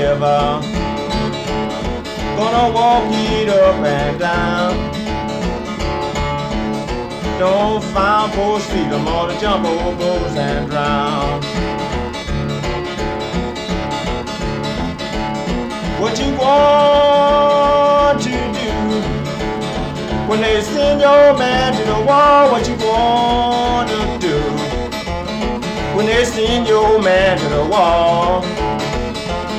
river. Gonna walk it up and down. Don't find poor feet, I'm gonna jump overboards and drown. What you want to do when they send your man to the wall? What you wanna do when they send your man to the wall?